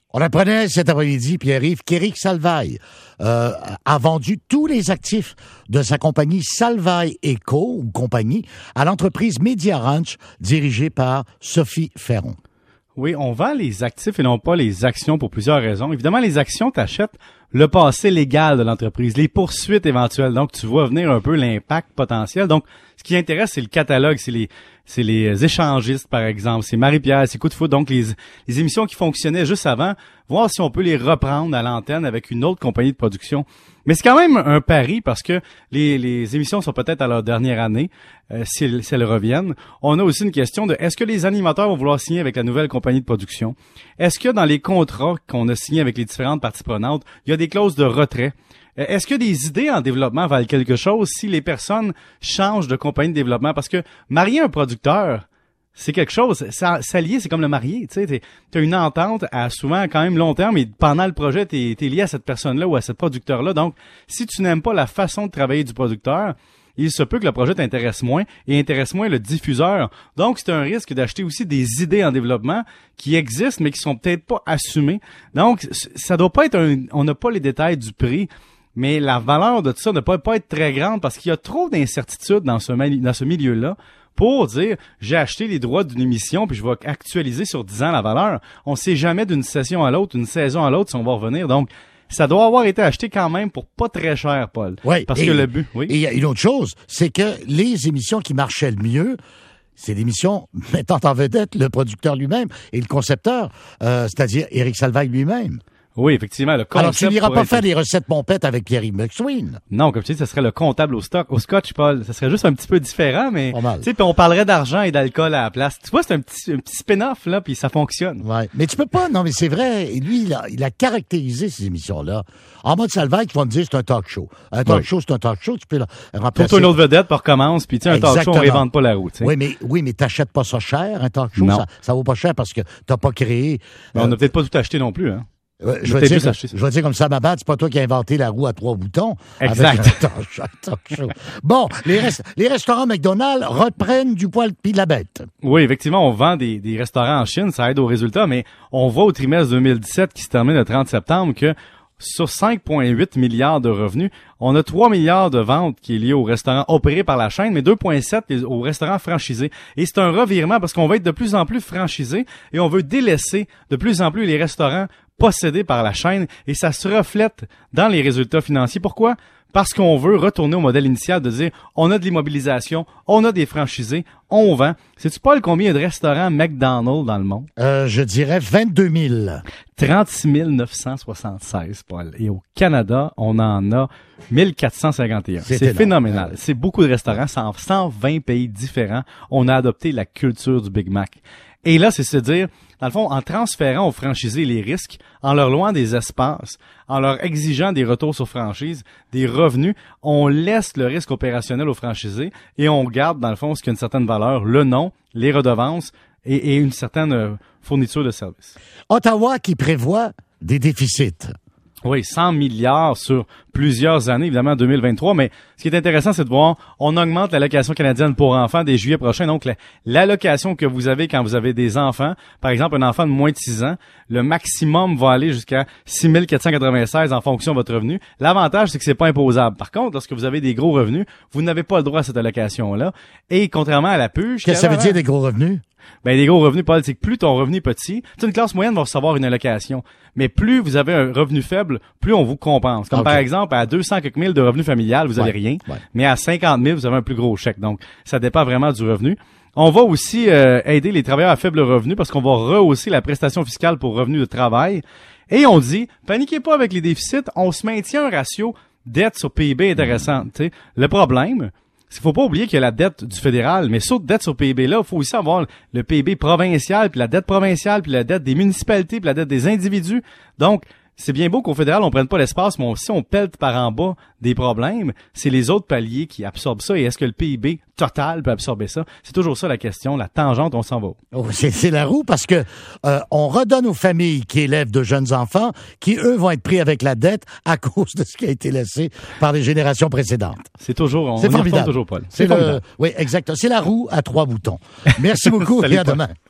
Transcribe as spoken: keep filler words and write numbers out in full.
On apprenait cet après-midi, Pierre-Yves, qu'Éric Salvaille euh, a vendu tous les actifs de sa compagnie Salvaille Eco, ou compagnie, à l'entreprise Media Ranch, dirigée par Sophie Ferron. Oui, on vend les actifs et non pas les actions pour plusieurs raisons. Évidemment, les actions, t'achètes le passé légal de l'entreprise, les poursuites éventuelles. Donc, tu vois venir un peu l'impact potentiel. Donc, ce qui intéresse, c'est le catalogue, c'est les c'est les échangistes, par exemple, c'est Marie-Pierre, c'est Coup de foot. Donc, les, les émissions qui fonctionnaient juste avant, voir si on peut les reprendre à l'antenne avec une autre compagnie de production. Mais c'est quand même un pari parce que les, les émissions sont peut-être à leur dernière année, euh, si, elles, si elles reviennent. On a aussi une question de est-ce que les animateurs vont vouloir signer avec la nouvelle compagnie de production? Est-ce que dans les contrats qu'on a signés avec les différentes parties prenantes, il y a des clauses de retrait? Est-ce que des idées en développement valent quelque chose si les personnes changent de compagnie de développement? Parce que marier un producteur, c'est quelque chose. S'allier, c'est comme le marié. Tu sais, t'as une entente à souvent quand même long terme et pendant le projet, t'es, t'es lié à cette personne-là ou à ce producteur-là. Donc, si tu n'aimes pas la façon de travailler du producteur, il se peut que le projet t'intéresse moins et intéresse moins le diffuseur. Donc, c'est un risque d'acheter aussi des idées en développement qui existent, mais qui sont peut-être pas assumées. Donc, ça doit pas être un, on n'a pas les détails du prix. Mais la valeur de tout ça ne peut pas être très grande parce qu'il y a trop d'incertitudes dans ce, dans ce milieu-là pour dire j'ai acheté les droits d'une émission puis je vais actualiser sur dix ans la valeur. On ne sait jamais d'une session à l'autre, d'une saison à l'autre si on va revenir. Donc, ça doit avoir été acheté quand même pour pas très cher, Paul. Oui. Parce et, que le but, oui. Et il y a une autre chose, c'est que les émissions qui marchaient le mieux, c'est l'émission mettant en vedette le producteur lui-même et le concepteur, euh, c'est-à-dire Éric Salvaille lui-même. Oui, effectivement, le concept. Alors, tu n'iras pas être... faire des recettes pompettes avec Pierre-Yves McSween. Non, comme tu dis, ce serait le comptable au stock, au scotch, Paul. Ça serait juste un petit peu différent, mais, tu sais, puis on parlerait d'argent et d'alcool à la place. Tu vois, c'est un petit, un petit spin-off, là, puis ça fonctionne. Ouais. Mais tu peux pas, non, mais c'est vrai. Et lui, il a, il a caractérisé ces émissions-là. En mode Salvaille, qui vont te dire c'est un talk show. Un talk oui. show, c'est un talk show. Tu peux le remplacer. Pour une autre vedette, puis recommence, puis tu sais, un Exactement. talk show, on réinvente pas la roue, tu sais. Oui, mais, oui, mais t'achètes pas ça cher, un talk show. Non. Ça, ça vaut pas cher parce que t'as pas créé. Mais euh, on a peut-être pas tout acheté non plus, hein. Euh, je, vais dire, je vais dire comme ça, ma bad, c'est pas toi qui as inventé la roue à trois boutons. Exact. Avec un talk show. Bon, les, rest- les restaurants McDonald's reprennent du poil pis de la bête. Oui, effectivement, on vend des, des restaurants en Chine, ça aide aux résultats, mais on voit au trimestre deux mille dix-sept qui se termine le trente septembre que sur cinq virgule huit milliards de revenus, on a trois milliards de ventes qui est lié aux restaurants opérés par la chaîne, mais deux virgule sept aux restaurants franchisés. Et c'est un revirement parce qu'on va être de plus en plus franchisé et on veut délaisser de plus en plus les restaurants possédés par la chaîne et ça se reflète dans les résultats financiers. Pourquoi? Parce qu'on veut retourner au modèle initial de dire on a de l'immobilisation, on a des franchisés, on vend. Sais-tu pas combien il y a de restaurants McDonald's dans le monde? Euh, je dirais vingt-deux mille. trente-six mille neuf cent soixante-seize, Paul. Et au Canada, on en a mille quatre cent cinquante et un. C'est, C'est phénoménal. Ouais. C'est beaucoup de restaurants. C'est en cent vingt pays différents. On a adopté la culture du Big Mac. Et là, c'est se dire, dans le fond, en transférant aux franchisés les risques, en leur louant des espaces, en leur exigeant des retours sur franchise, des revenus, on laisse le risque opérationnel aux franchisés et on garde, dans le fond, ce qui a une certaine valeur, le nom, les redevances et, et une certaine fourniture de services. Ottawa qui prévoit des déficits. Oui, cent milliards sur plusieurs années, évidemment, en deux mille vingt-trois. Mais ce qui est intéressant, c'est de voir, on augmente l'allocation canadienne pour enfants dès juillet prochain. Donc, la, l'allocation que vous avez quand vous avez des enfants, par exemple, un enfant de moins de six ans, le maximum va aller jusqu'à six mille quatre cent quatre-vingt-seize en fonction de votre revenu. L'avantage, c'est que c'est pas imposable. Par contre, lorsque vous avez des gros revenus, vous n'avez pas le droit à cette allocation-là. Et contrairement à la P U J... Qu'est-ce que ça veut dire, des gros revenus? Ben, des gros revenus, Paul, c'est que plus ton revenu est petit, tu sais, une classe moyenne va recevoir une allocation. Mais plus vous avez un revenu faible, plus on vous compense. Comme okay. par exemple, à deux cents quelques mille de revenus familial, vous avez ouais, rien. Ouais. Mais à cinquante mille, vous avez un plus gros chèque. Donc, ça dépend vraiment du revenu. On va aussi euh, aider les travailleurs à faible revenu parce qu'on va rehausser la prestation fiscale pour revenus de travail. Et on dit, paniquez pas avec les déficits, on se maintient un ratio dette sur P I B intéressant. Mmh. T'sais. Le problème... Il faut pas oublier qu'il y a la dette du fédéral, mais sur dette sur P I B là, il faut aussi avoir le P I B provincial, puis la dette provinciale, puis la dette des municipalités, puis la dette des individus. Donc, c'est bien beau qu'au fédéral, on prenne pas l'espace, mais si on pèle par en bas des problèmes, c'est les autres paliers qui absorbent ça. Et est-ce que le P I B total peut absorber ça? C'est toujours ça la question. La tangente, on s'en va. Oh, c'est, c'est la roue parce que euh, on redonne aux familles qui élèvent de jeunes enfants qui, eux, vont être pris avec la dette à cause de ce qui a été laissé par les générations précédentes. C'est toujours, on, c'est on formidable. toujours, Paul. C'est, c'est le, oui, exact. C'est la roue à trois boutons. Merci beaucoup et à demain.